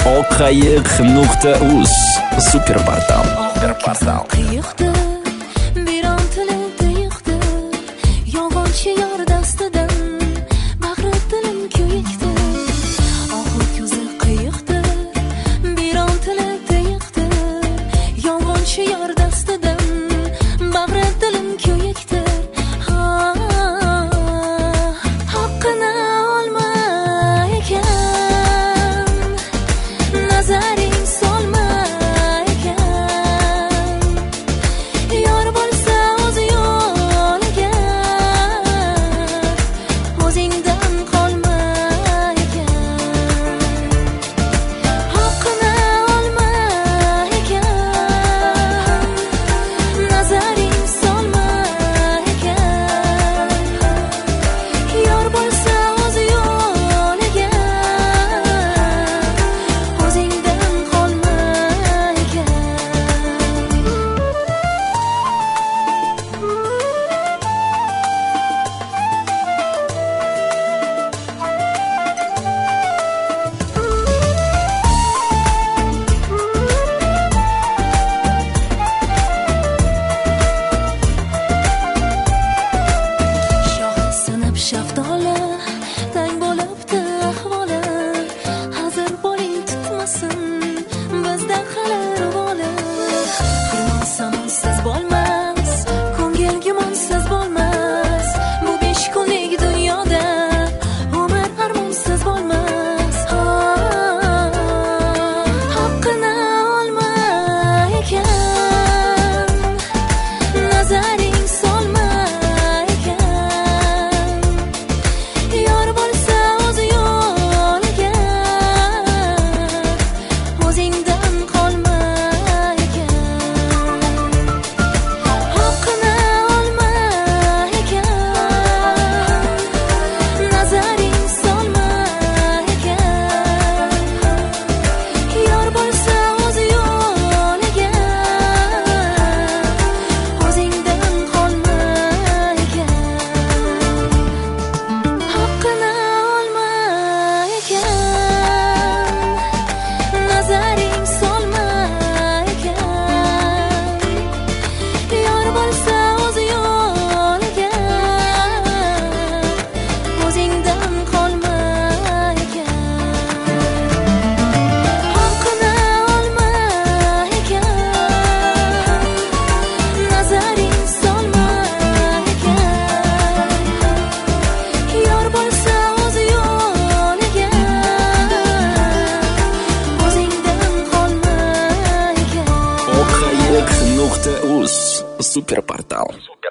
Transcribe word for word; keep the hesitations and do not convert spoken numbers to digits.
oqayiq nuqta uz Superportal. Superportal. Qiyiqdi, biron tili tiyiqdi, yolg'onchi yor dastidan bag'ri dilim kuyikdi. Ohu ko'zi qiyiqdi, biron tili tiyiqdi, yolg'onchi yor dastidan bag'ri dilim kuyikdi. Haqqini olmay ekan, nazaring solmay ekan, yor bo'lsa o'zi yo'liga, o'zingdan qolmay ekan. Haqqini olmay ekan, nazaring solmay ekan, yor bo'lsa o'zi yo'liga, o'zingdan qolmay ekan. Shohi sinib shaftoli, tang bo'libdi ahvoli. Hazır bo'ling tutmasin bizda hali rivoli. Xirmon samonsiz bo'lmas, ko'ngil gumonsiz bo'lmas. Bu besh kunlik dunyoda umr armonsiz bo'lmas. Haqqini olmay ekan, nazaring solmay ekan, yor bo'lsa o'zi yo'liga, o'zingdan qolmay ekan. Haqqini olmay ekan, nazaring solmay ekan, yor bo'lsa o'zi yo'liga, o'zingdan qolmay ekan. Haqqini olmay ekan, nazaring solmay ekan, yor bo'lsa o'zi yo'liga, o'zingdan qolmay ekan. Haqqini olmay ekan, nazaring solmay ekan, yor bo'lsa o'zi yo'liga, o'zingdan qolmay ekan. oqayiq nuqta uz Superportal.